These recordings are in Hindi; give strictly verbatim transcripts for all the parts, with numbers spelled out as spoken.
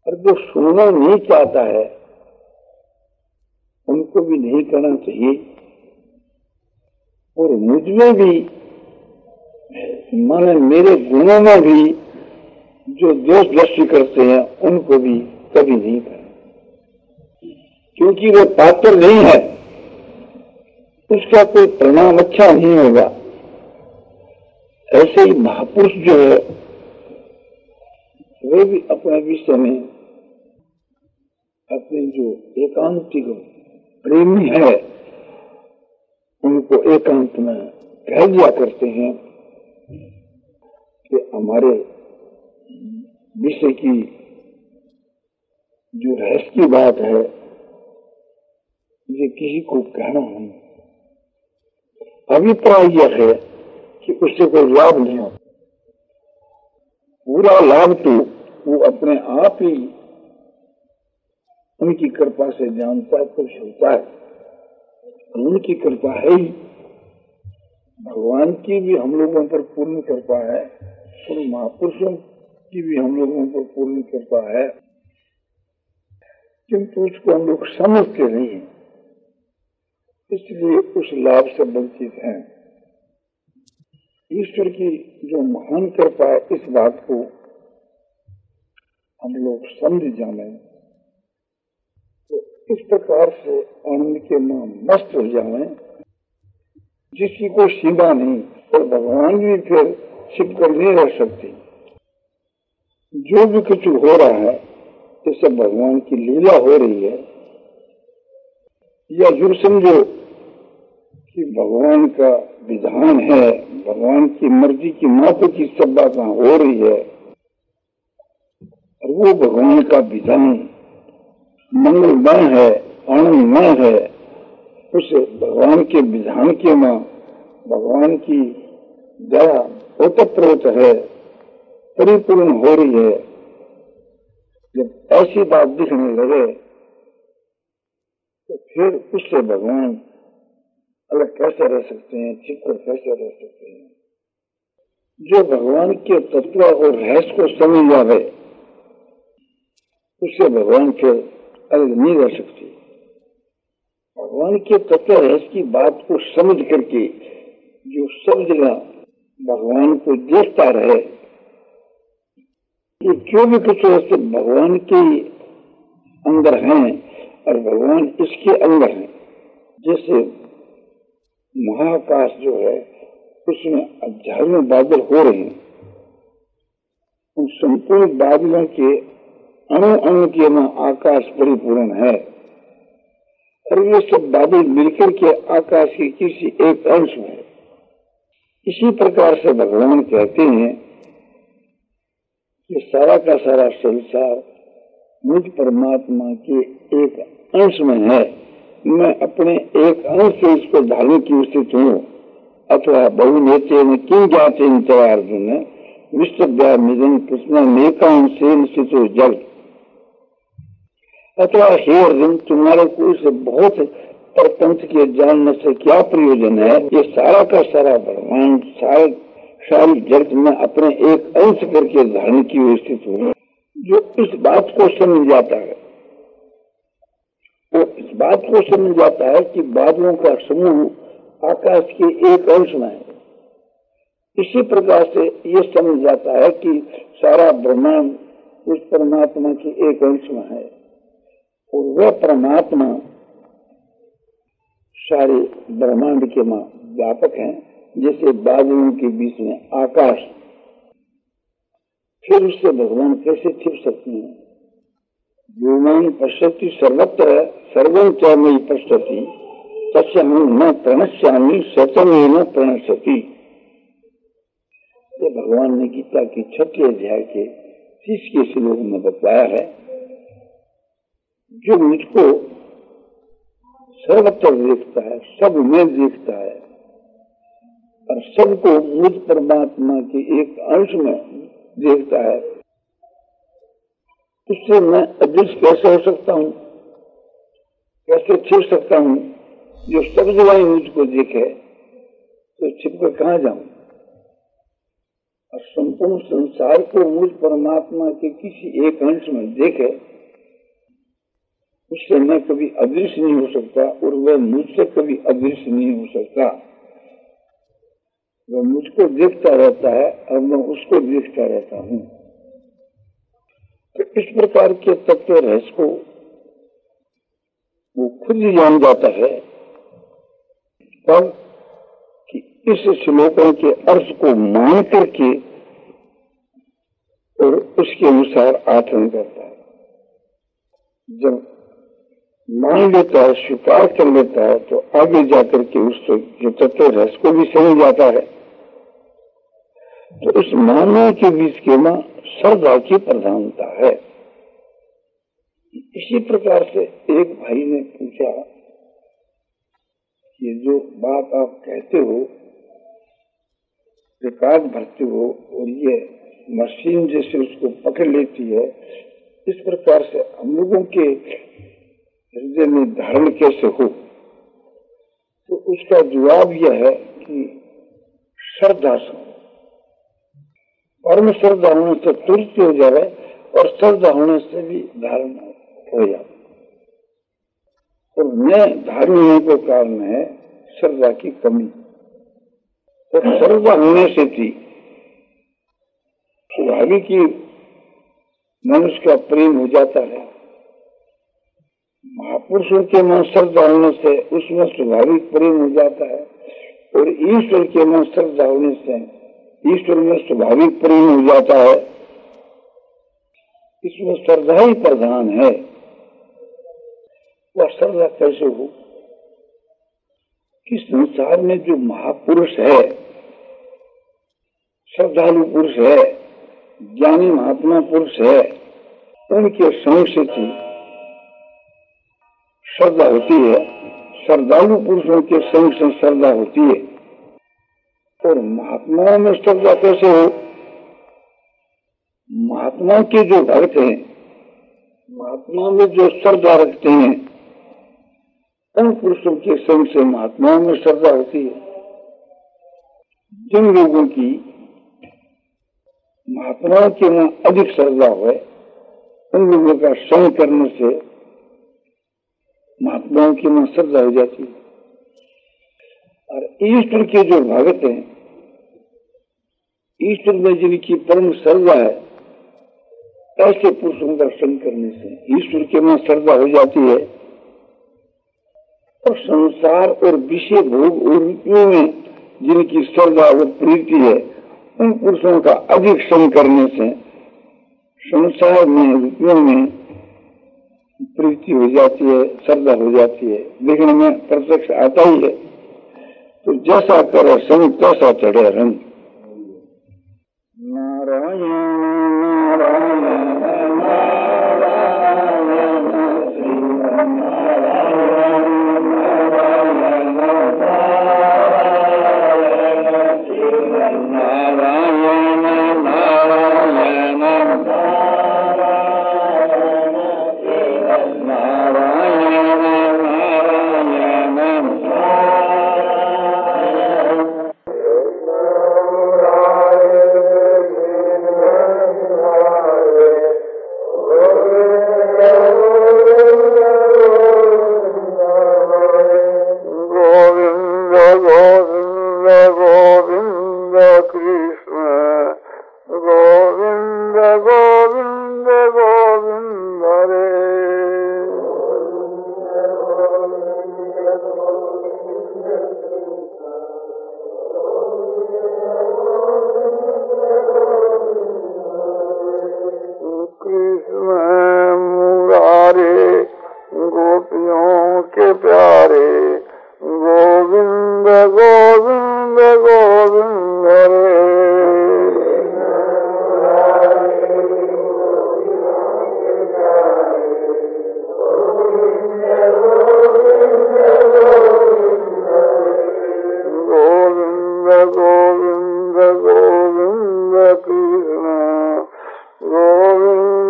और जो सुनना नहीं चाहता है उनको भी नहीं करना चाहिए। और मुझ में भी, माने मेरे गुणों में भी जो दोष दृष्टि करते हैं उनको भी कभी नहीं करना, क्योंकि वो पात्र नहीं है, उसका कोई परिणाम अच्छा नहीं होगा। ऐसे ही महापुरुष जो है वे भी अपने विषय में अपने जो एकांतिक प्रेमी है उनको एकांत में कह दिया करते हैं कि हमारे विषय की जो रहस्य की बात है ये किसी को कहना नहीं। अभिप्राय यह है कि उससे कोई लाभ नहीं होता। पूरा लाभ तो वो अपने आप ही उनकी कृपा से जानता कुछ होता है। उनकी कृपा है ही, भगवान की भी हम लोगों पर पूर्ण कृपा है और महापुरुषों की भी हम लोगों पर पूर्ण कृपा है, किंतु उसको हम लोग समझते नहीं हैं, इसलिए उस लाभ से वंचित हैं। ईश्वर की जो महान कृपा है इस बात को हम लोग समझ जाने तो इस प्रकार से आनंद के नाम मस्त हो जाए जिसकी कोई सीमा नहीं, और भगवान भी फिर छिप कर नहीं रह सकते। जो भी कुछ हो रहा है ये सब भगवान की लीला हो रही है, या यूं समझो कि भगवान का विधान है, भगवान की मर्जी की मात्र की सब बातें हो रही है, और वो भगवान का विधान मंगलमय है, आनंदमय है। उस भगवान के विधान के मां भगवान की दया ओतप्रोत है, परिपूर्ण हो रही है। जब ऐसी बात दिखने लगे तो फिर उससे भगवान अलग कैसे रह सकते हैं, छिपकर कैसे रह सकते हैं। जो भगवान के तत्व और रहस्य को समझ जावे उससे भगवान फिर अलग नहीं रह सकती। भगवान के तत्व रहस्य की बात को समझ करके जो सब जगह भगवान को देखता रहे, ये क्यों भी कुछ ऐसे भगवान के अंदर हैं और भगवान इसके अंदर हैं। जैसे महाकाश जो है उसमें हजारों बादल हो रहे हैं, उन संपूर्ण बादलों के अणु अणु के में आकाश परिपूर्ण है, और ये सब बादल मिलकर के आकाश के किसी एक अंश में है। इसी प्रकार से भगवान कहते हैं कि सारा का सारा संसार मुझ परमात्मा के एक अंश में है, मैं अपने एक अंश से इसको ढालने की स्थित हूँ। अथवा बहुनेते में किं ज्ञाते अर्जुन विश्वव्या मिजन कृष्ण नेकांशेन स्थितो जल। अथवा हे अर्जुन, तुम्हारे को इसे बहुत परपंच के जानने से क्या प्रयोजन है। ये सारा का सारा भगवान सारे सारी जगत में अपने एक अंश करके धारण की स्थित हूँ। जो इस बात को समझ जाता है वो इस बात को समझ जाता है कि बादलों का समूह आकाश के एक अंश में है। इसी प्रकार से ये समझ जाता है कि सारा ब्रह्मांड उस परमात्मा के एक अंश में है, और वह परमात्मा सारे ब्रह्मांड के मां व्यापक हैं। जैसे बादलों के बीच में आकाश, फिर उससे भगवान कैसे छिप सकते हैं। व्योमान पश्यति सर्वत्र सर्वं च मयि पश्यति तस्याहं न प्रणश्यामि सत्यमेव प्रणश्यति। ये भगवान ने गीता के छठे अध्याय के तीसरे श्लोक में बताया है। जो मुझको सर्वत्र देखता है, सब में देखता है, और सबको मुझ परमात्मा के एक अंश में देखता है, उससे मैं अदृश्य कैसे हो सकता हूँ, कैसे छिप सकता हूँ। जो सब जगह मुझको देखे तो छिप कर कहाँ जाऊं। और संपूर्ण संसार को मुझ परमात्मा के किसी एक अंश में देखे, उससे मैं कभी अदृश्य नहीं हो सकता और वह मुझसे कभी अदृश्य नहीं हो सकता। वह मुझको देखता रहता है और मैं उसको देखता रहता हूँ। तो इस प्रकार के तत्व रहस्य को वो खुद ही जान जाता है, तब कि इस श्लोकों के अर्थ को मान करके और उसके अनुसार आचरण करता है। जब मान लेता है, स्वीकार कर लेता है, तो आगे जाकर के उस जो तत्व रहस्य को भी समझ जाता है। तो उस मानव के बीच के में श्रद्धा की प्रधानता है। इसी प्रकार से एक भाई ने पूछा कि जो बात आप कहते हो, रिकॉर्ड भरते हो और ये मशीन जैसे उसको पकड़ लेती है, इस प्रकार से हम लोगों के हृदय में धारण कैसे हो? तो उसका जवाब यह है कि श्रद्धा से, परम श्रद्धा होने से तुरंत हो जाए और श्रद्धा होने से भी धारण हो जाए। और न धारण होने को कारण है श्रद्धा की कमी। और श्रद्धा होने से थी स्वाभाविक ही मनुष्य का प्रेम हो जाता है। महापुरुषों के मन श्रद्धा होने से उसमें स्वाभाविक प्रेम हो जाता है, और ईश्वर के मन श्रद्धा होने से ईश्वर में स्वाभाविक प्रेम हो जाता है। इसमें श्रद्धा ही प्रधान है। वह श्रद्धा कैसे हो कि संसार में जो महापुरुष है, श्रद्धालु पुरुष है, ज्ञानी महात्मा पुरुष है, उनके संग से श्रद्धा होती है। श्रद्धालु पुरुषों के संग से श्रद्धा होती है। और महात्माओं में श्रद्धा कैसे हो? महात्मा के जो भक्त हैं, महात्माओं में जो श्रद्धा रखते हैं, उन पुरुषों के संग से महात्माओं में श्रद्धा होती है। जिन लोगों की महात्माओं के में अधिक श्रद्धा है, उन लोगों का संग करने से महात्माओं की में श्रद्धा हो जाती है। और ईश्वर के जो भक्त हैं, ईश्वर में जिनकी परम श्रद्धा है, ऐसे पुरुषों का संग करने से ईश्वर के में श्रद्धा हो जाती है। और संसार और विषय भोग और रुपयों में जिनकी श्रद्धा और प्रीति है, उन पुरुषों का अधिक संग करने से संसार में रुपयों में प्रीति हो जाती है, श्रद्धा हो जाती है। देखने में प्रत्यक्ष आता ही है। तो जैसा करे संग तैसा चढ़े रंग। नारायण नारायण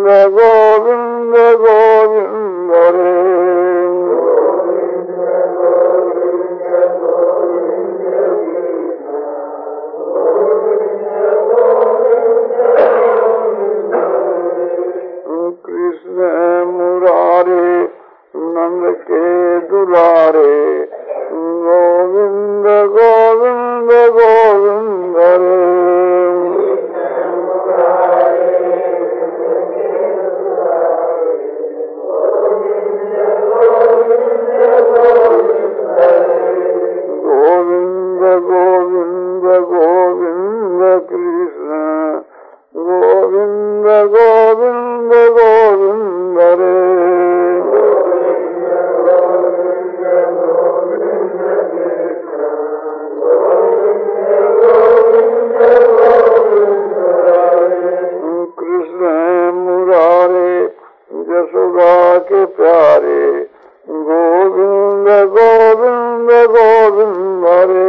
गोविंद गोविंद रे। नंद के दुलारे, गोविंद गोविंद गोविंद रे। गोविंद गोविंद गोविंद कृष्ण, गोविंद गोविंद गोविंद रे। कृष्ण मुरारे यशोदा के प्यारे, गोविंद गोविंद गोविंद रे।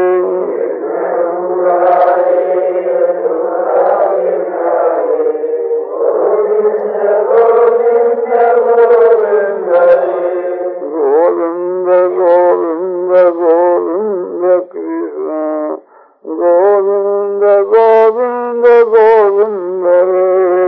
गोविंद गोविंद गोविंद कृष्ण, गोविंद गोविंद गोविंद रे।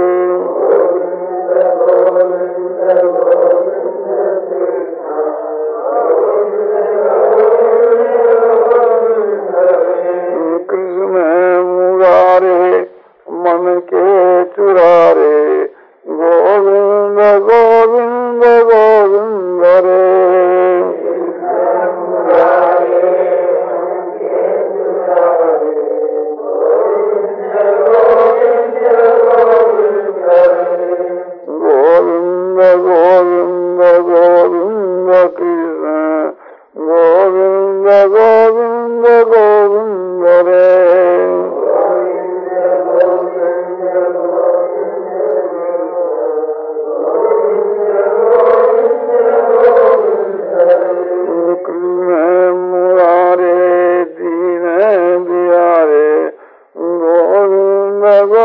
कृष्ण मुरारे मन के चुरारे, गोविंद गोविंद गोविंद रे। गोविंद गोविंद गोविंद कृष्ण, गोविंद गोविंद गोविंद रे। कृष्ण मुरारे दीन दियारे, गोविंद